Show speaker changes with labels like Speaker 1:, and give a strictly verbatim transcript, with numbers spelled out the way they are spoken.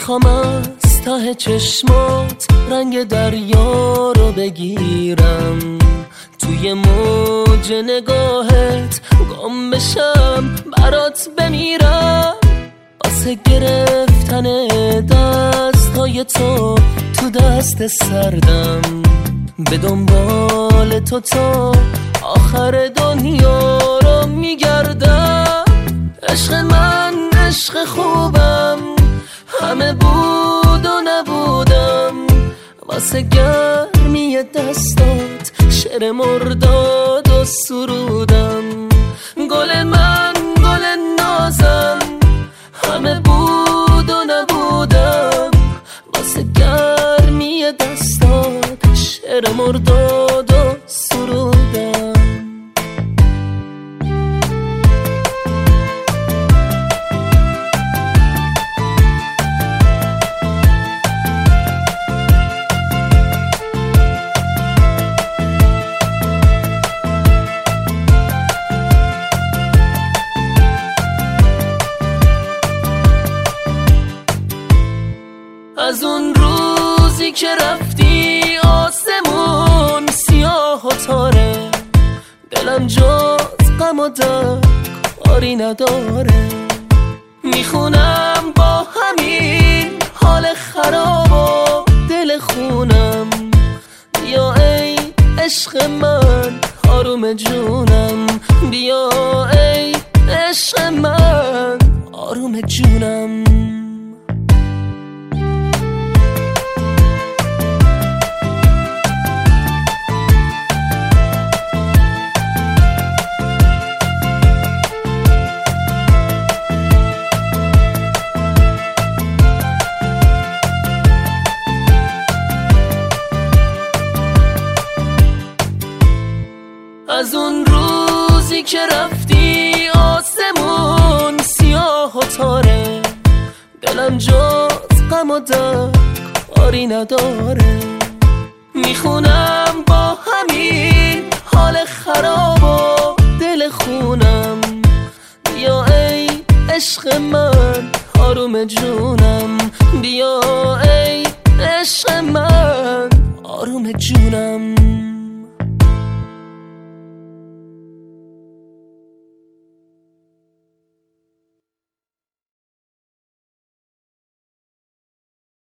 Speaker 1: میخوام از ته چشمات رنگ دریا رو بگیرم، توی موج نگاهت گم بشم، برات بمیرم. واسه گرفتن دستای تو تو دست سردم، به دنبال تو تا آخر دنیا رو میگردم. عشق من عشق خوبم، همه بود و نبودم، واسه گرمی دستات شعر مرداد و سرودم. گل من گل نازم، همه بود و نبودم، واسه گرمی دستات شعر مرداد و سرودم. از اون روزی که رفتی آسمون سیاه و تاره، دلم جز غم و درد کاری نداره. میخونم با همین حال خراب و دل خونم، بیا ای عشق من آروم جونم، بیا ای عشق من آروم جونم. از اون روزی که رفتی آسمون سیاه و تاره، دلم جز غم و درد کاری نداره. میخونم با همین حال خراب و دل خونم، بیا ای عشق من آروم جونم، بیا ای عشق من آروم جونم.